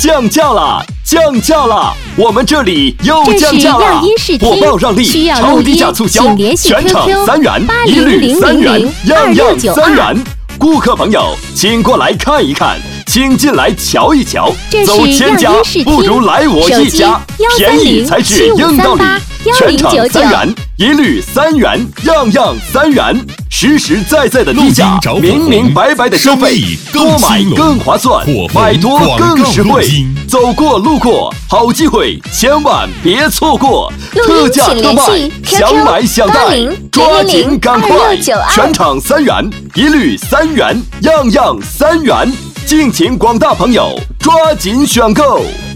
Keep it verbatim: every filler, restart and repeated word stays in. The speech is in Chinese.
降价啦！降价啦！我们这里又降价啦！火爆让利，超低价促销，全场三元，一律三元，样样三元。顾客朋友，请过来看一看，请进来瞧一瞧。走千家不如来我一家，便宜才是硬道理。全场三元，一律三元，样样三元，实实在在的低价，明明白白的收费，多买更划算，买多更实惠。走过路过，好机会，千万别错过！特价特卖，想买想带，抓紧赶快！全场三元，一律三元，样样三元，敬请广大朋友抓紧选购。